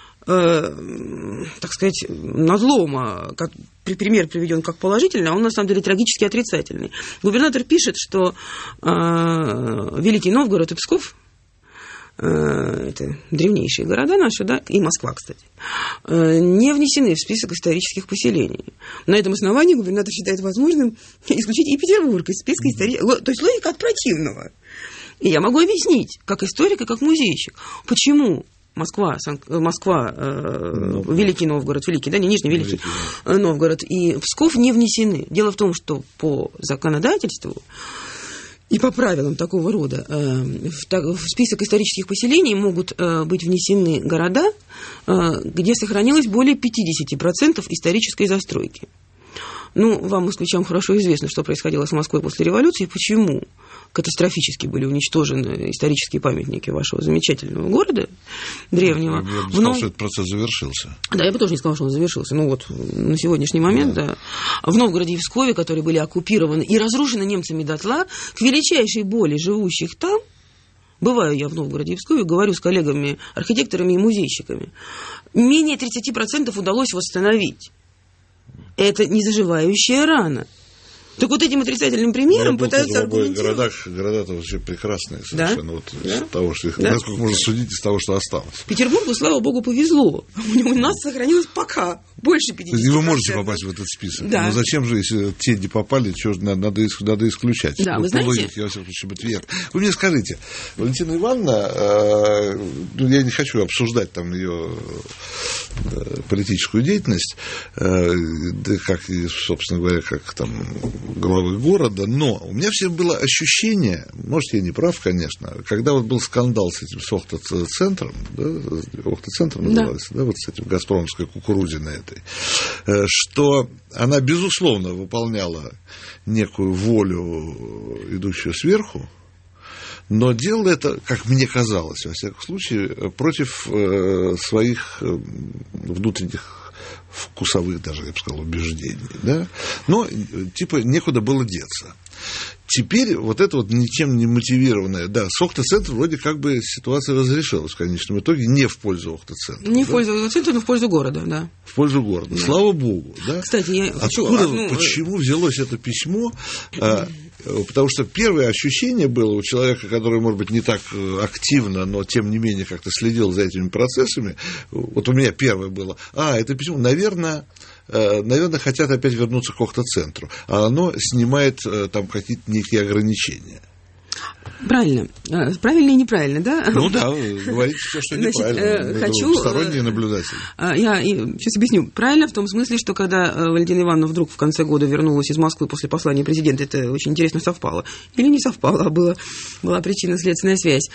так сказать, надлома, как пример приведен как положительный, а он на самом деле трагически отрицательный. Губернатор пишет, что Великий Новгород и Псков, это древнейшие города наши, да, и Москва, кстати, не внесены в список исторических поселений. На этом основании губернатор считает возможным исключить и Петербург из списка исторических. То есть логика от противного. И я могу объяснить, как историк и как музейщик, почему Москва, Великий Новгород, Великий, да, не Нижний, Великий Новгород и Псков не внесены. Дело в том, что по законодательству и по правилам такого рода в список исторических поселений могут быть внесены города, где сохранилось более 50% исторической застройки. Ну, вам, москвичам, хорошо известно, что происходило с Москвой после революции, почему катастрофически были уничтожены исторические памятники вашего замечательного города древнего. Я бы не сказал, что этот процесс завершился. Да, я бы тоже не сказал, что он завершился. Ну вот, на сегодняшний момент, да. В Новгороде и Пскове, которые были оккупированы и разрушены немцами дотла, к величайшей боли живущих там, бываю я в Новгороде и Пскове, говорю с коллегами, архитекторами и музейщиками, менее 30% удалось восстановить. Это незаживающая рана. Так вот этим отрицательным примером пытаются аргументировать. Города-то вообще прекрасные совершенно. Да? Вот Да? из того, что их, Да? насколько можно судить из того, что осталось. Петербургу, слава богу, повезло. У нас сохранилось пока больше 50%. И вы можете попасть в этот список. Да. Но зачем же, если те не попали, что же надо исключать? Да, вы знаете... логике, во всяком случае, быть верно. Вы мне скажите, Валентина Ивановна, я не хочу обсуждать там ее политическую деятельность, да, как, собственно говоря, как там главы города, но у меня все было ощущение, может, я не прав, конечно, когда вот был скандал с этим Охта-центром, да, Охта-центр называется, да, вот с этим газпромовской кукурузиной этой, что она, безусловно, выполняла некую волю, идущую сверху, но делала это, как мне казалось, во всяком случае, против своих внутренних вкусовых даже, я бы сказал, убеждений, да, но, типа, некуда было деться. Теперь вот это вот ничем не мотивированное, да, с Охта-центром вроде как бы ситуация разрешилась в конечном итоге не в пользу Охта-центра. Не в пользу Охта-центра, но в пользу города, да. В пользу города, да. Слава богу, да. Кстати, я откуда, почему взялось это письмо? Потому что первое ощущение было у человека, который, может быть, не так активно, но тем не менее как-то следил за этими процессами, вот у меня первое было, это письмо, наверное, хотят опять вернуться к Охта-центру, а оно снимает там какие-то некие ограничения. Правильно. Правильно и неправильно, да? Ну да, вы говорите все, что неправильно. Хочу... Сторонний наблюдатель. Я сейчас объясню. Правильно в том смысле, что когда Валентина Ивановна вдруг в конце года вернулась из Москвы после послания президента, это очень интересно совпало. Или не совпало, а была причинно-следственная связь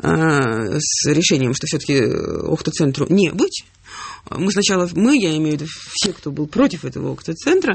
с решением, что все-таки Охта-центру не быть. Мы сначала, я имею в виду все, кто был против этого Охта-центра,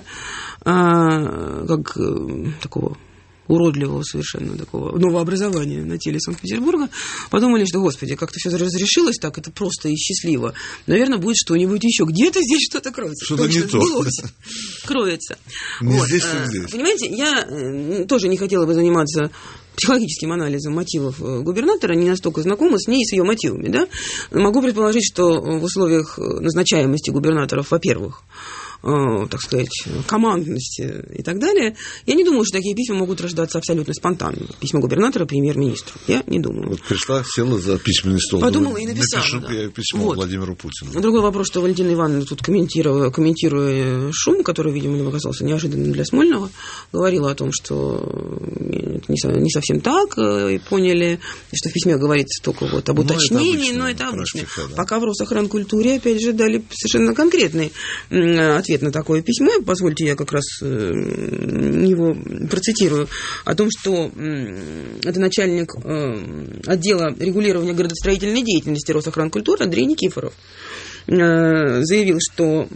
как такого уродливого совершенно такого новообразования на теле Санкт-Петербурга, подумали, что, господи, как-то все разрешилось так, это просто и счастливо. Наверное, будет что-нибудь еще. Где-то здесь что-то кроется. Что-то не то. Кроется. Не здесь, то здесь. Понимаете, я тоже не хотела бы заниматься психологическим анализом мотивов губернатора, не настолько знакома с ней и с ее мотивами, да? Могу предположить, что в условиях назначаемости губернаторов, во-первых, так сказать, командности и так далее, я не думаю, что такие письма могут рождаться абсолютно спонтанно. Письмо губернатора премьер-министру. Я не думаю. Вот пришла, села за письменный стол. Подумала и написала. Напишу я письмо Владимиру Путину. Другой вопрос, что Валентина Ивановна тут, комментируя шум, который, видимо, оказался неожиданным для Смольного, говорила о том, что это не совсем так, и поняли, что в письме говорится только вот об уточнении, но это обычно. Да. Пока в Росохранкультуре, опять же, дали совершенно конкретный ответ на такое письмо, позвольте, я как раз его процитирую, о том, что это начальник отдела регулирования градостроительной деятельности Росохранкультуры Андрей Никифоров заявил, что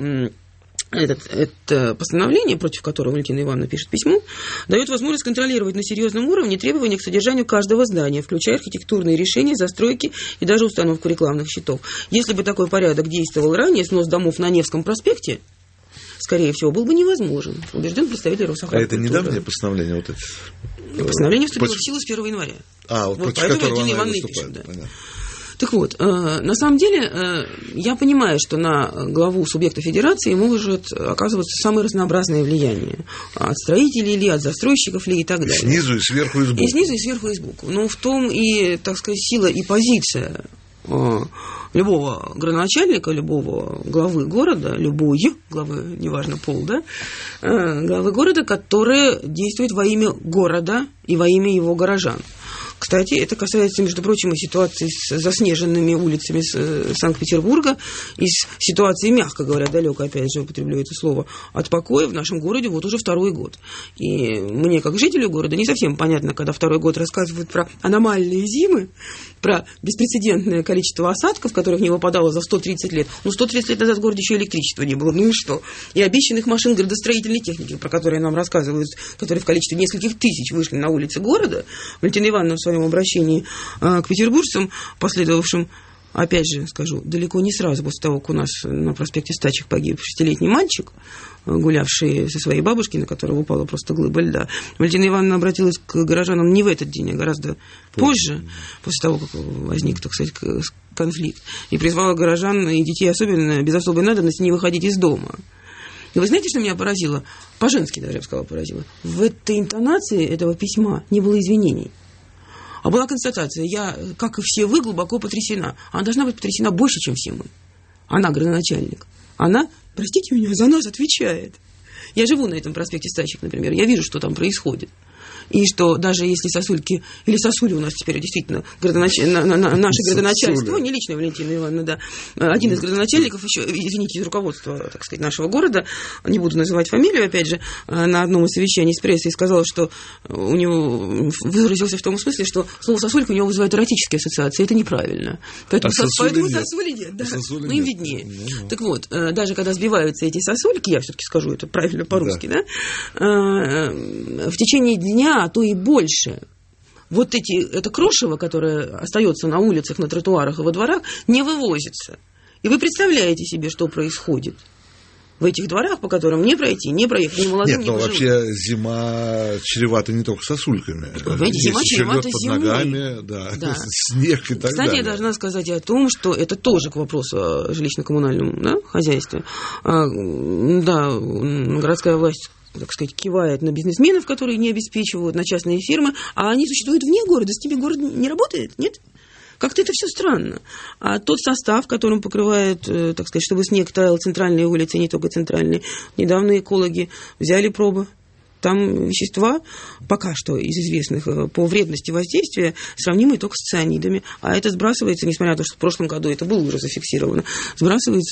это постановление, против которого Валентина Ивановна пишет письмо, дает возможность контролировать на серьезном уровне требования к содержанию каждого здания, включая архитектурные решения, застройки и даже установку рекламных щитов. Если бы такой порядок действовал ранее, снос домов на Невском проспекте, скорее всего, был бы невозможен, убежден представитель Росохранкультуры. А это недавнее постановление? Вот это? Постановление вступило в силу с 1 января. Вот поэтому Валентина Ивановна и пишет. Да. Так вот, на самом деле, я понимаю, что на главу субъекта федерации может оказываться самое разнообразное влияние. От строителей ли, от застройщиков ли и так далее. Снизу и сверху и сбоку. И снизу, и сверху, и сбоку. Но в том и, так сказать, сила и позиция любого градоначальника, любого главы города, любой главы, неважно пол, да, главы города, который действует во имя города и во имя его горожан. Кстати, это касается, между прочим, и ситуации с заснеженными улицами Санкт-Петербурга, и с ситуацией, мягко говоря, далеко, опять же, употреблю это слово, от покоя в нашем городе вот уже второй год. И мне, как жителю города, не совсем понятно, когда второй год рассказывают про аномальные зимы, про беспрецедентное количество осадков, которых не выпадало за 130 лет. 130 лет назад в городе еще электричества не было, ну и что? И обещанных машин градостроительной техники, про которые нам рассказывают, которые в количестве нескольких тысяч вышли на улицы города. Валентина Ивановна в своем обращении к петербуржцам, последовавшим, опять же скажу, далеко не сразу после того, как у нас на проспекте Стачек погиб 6-летний мальчик, гулявший со своей бабушкой, на которого упала просто глыба льда. Валентина Ивановна обратилась к горожанам не в этот день, а гораздо позже, после того, как возник, так сказать, конфликт, и призвала горожан и детей особенно без особой надобности не выходить из дома. И вы знаете, что меня поразило? По-женски даже, я бы сказала, поразило. В этой интонации этого письма не было извинений. А была констатация: я, как и все вы, глубоко потрясена. Она должна быть потрясена больше, чем все мы. Она градоначальник. Она, простите меня, за нас отвечает. Я живу на этом проспекте Стачек, например. Я вижу, что там происходит. И что даже если сосульки, или сосули у нас теперь действительно наше градоначальство, не лично Валентина Ивановна, да, один из градоначальников еще, извините, из руководства, так сказать, нашего города, не буду называть фамилию, опять же, на одном из совещаний с прессой сказал, что у него выразился в том смысле, что слово сосулька у него вызывает эротические ассоциации. Это неправильно. Поэтому сосули нет. Да. Ну, им виднее. Так вот, даже когда сбиваются эти сосульки, я все-таки скажу это правильно по-русски, да, в течение дня, а то и больше, вот это крошево, которое остается на улицах, на тротуарах и во дворах, не вывозится. И вы представляете себе, что происходит в этих дворах, по которым не пройти, не проехать, ни молодым, ни пожилым. Нет, но вообще зима чревата не только сосульками. Понимаете, зима чревата зимой. Ногами, да. Снег и так далее. Кстати, я должна сказать о том, что это тоже к вопросу о жилищно-коммунальном хозяйстве. Да, городская власть, так сказать, кивает на бизнесменов, которые не обеспечивают, на частные фирмы, а они существуют вне города, с ними город не работает, нет? Как-то это все странно. А тот состав, которым покрывает, так сказать, чтобы снег таял центральные улицы, не только центральные, недавно экологи взяли пробы Там вещества, пока что из известных по вредности воздействия, сравнимые только с цианидами. А это сбрасывается, несмотря на то, что в прошлом году это было уже зафиксировано, сбрасывается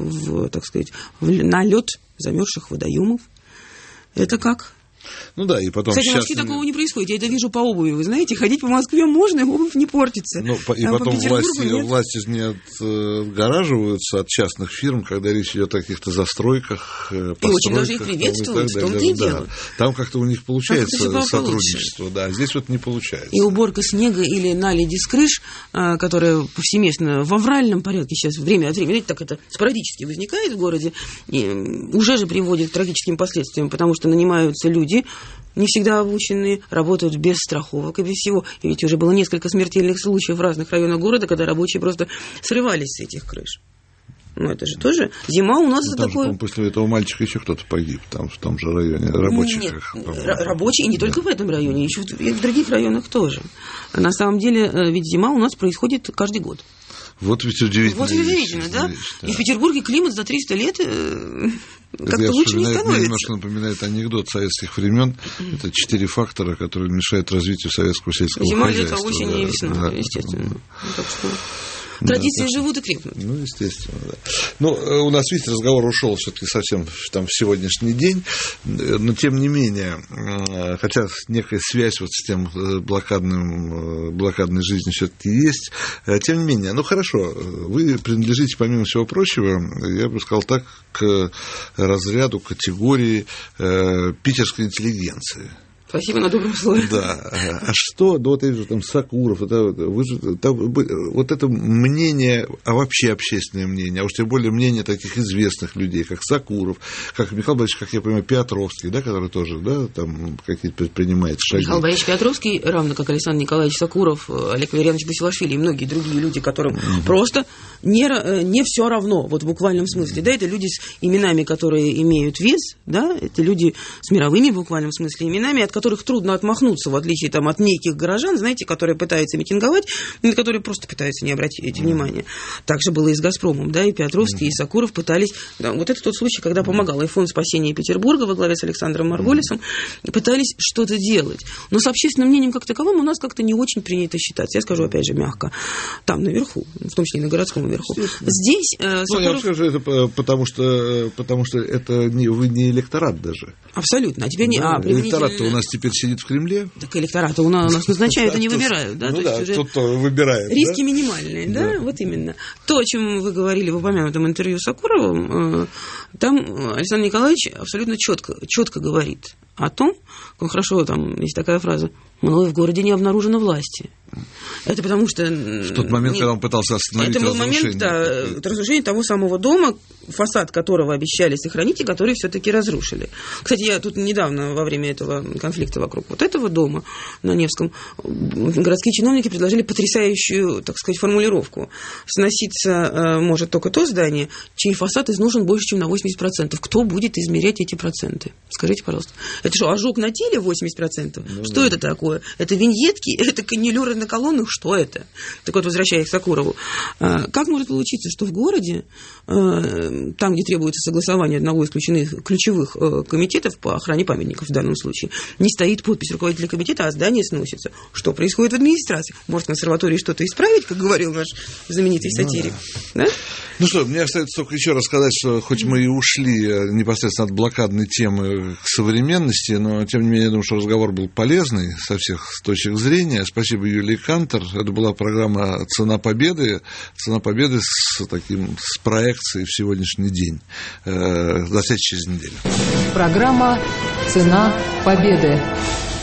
на лед замерзших водоемов. Это как? Ну да, и потом... Кстати, в Москве такого не происходит. Я это вижу по обуви. Вы знаете, ходить по Москве можно, и обувь не портится. Ну, и потом власти не отгораживаются от частных фирм, когда речь идет о каких-то застройках, постройках. И очень даже их приветствуют, в том-то и дело. Там как-то у них получается сотрудничество. Да, здесь вот не получается. И уборка снега или наледи с крыш, которая повсеместно в авральном порядке сейчас время от времени, видите, так это спорадически возникает в городе, и уже же приводит к трагическим последствиям, потому что нанимаются люди, не всегда обученные, работают без страховок и без всего. И ведь уже было несколько смертельных случаев в разных районах города, когда рабочие просто срывались с этих крыш. Ну, это же тоже зима у нас за такое... Же, после этого мальчика еще кто-то погиб там, в том же районе рабочих. Нет, рабочие, и не только в этом районе, еще и в других районах тоже. На самом деле, ведь зима у нас происходит каждый год. Вот ведь удивительно. Вот удивительно, да? И в Петербурге климат за 300 лет как-то лучше не становится. Мне немножко напоминает анекдот советских времен. Это 4 фактора, которые мешают развитию советского сельского хозяйства. Зима, лето, осень и весна, естественно. Так что... Традиции живут и крепнут. Ну, естественно, да. Ну, у нас, видите, разговор ушел все-таки совсем там в сегодняшний день, но тем не менее, хотя некая связь вот с тем блокадной жизнью все-таки есть, тем не менее, ну, хорошо, вы принадлежите, помимо всего прочего, я бы сказал так, к разряду, категории питерской интеллигенции. Спасибо на добром слове. Да. А что, ну, вот я вижу, там, Сакуров, вот это мнение, а вообще общественное мнение, а уж тем более мнение таких известных людей, как Сакуров, как Михаил Борисович, как я понимаю, Петровский, да, который тоже, да, там, какие-то предпринимает шаги. Михаил Борисович Петровский, равно как Александр Николаевич Сакуров, Олег Валерьянович Басилашвили и многие другие люди, которым просто не все равно, вот в буквальном смысле, да, это люди с именами, которые имеют вес, да, это люди с мировыми в буквальном смысле именами, от которых трудно отмахнуться, в отличие там, от неких горожан, знаете, которые пытаются митинговать, и которые просто пытаются не обратить внимания. Так же было и с «Газпромом», да, и Петровский, и Сакуров пытались... Да, вот это тот случай, когда помогал и Фонд спасения Петербурга во главе с Александром Марголисом, пытались что-то делать. Но с общественным мнением как таковым у нас как-то не очень принято считаться. Я скажу, опять же, мягко. Там, наверху, в том числе и на городском верху. Здесь Сакуров... Ну, я скажу, это потому что это вы не электорат даже. Абсолютно. А теперь не... Да, электорат-то у нас теперь сидит в Кремле. Так электората у нас назначают, а не выбирают. Да? Ну да, кто-то выбирает. Риски минимальные, да, вот именно. То, о чем вы говорили в упомянутом интервью с Сакуровым, там Александр Николаевич абсолютно четко говорит о том, как хорошо, там есть такая фраза: «Мною в городе не обнаружено власти». Это потому что... В тот момент, когда он пытался остановить разрушение. Это был момент, да, разрушение того самого дома, фасад которого обещали сохранить, и который все-таки разрушили. Кстати, я тут недавно, во время этого конфликта вокруг вот этого дома на Невском, городские чиновники предложили потрясающую, так сказать, формулировку. Сноситься может только то здание, чей фасад изношен больше, чем на 80%. Кто будет измерять эти проценты? Скажите, пожалуйста. Это что, ожог на теле 80%? Что это такое? Это виньетки? Это каннелюры на колоннах? Что это? Так вот, возвращаясь к Сакурову. Как может получиться, что в городе, там, где требуется согласование одного из ключевых комитетов по охране памятников в данном случае, не стоит подпись руководителя комитета, а здание сносится? Что происходит в администрации? Может, в консерватории что-то исправить, как говорил наш знаменитый сатирик? Да? Ну что, мне остается только еще рассказать, что хоть мы и ушли непосредственно от блокадной темы к современности, но, тем не менее, я думаю, что разговор был полезный со всех точек зрения. Спасибо, Юлии Кантор. Это была программа «Цена победы». «Цена победы» с проекцией в сегодняшний день. До встречи через неделю. Программа «Цена победы».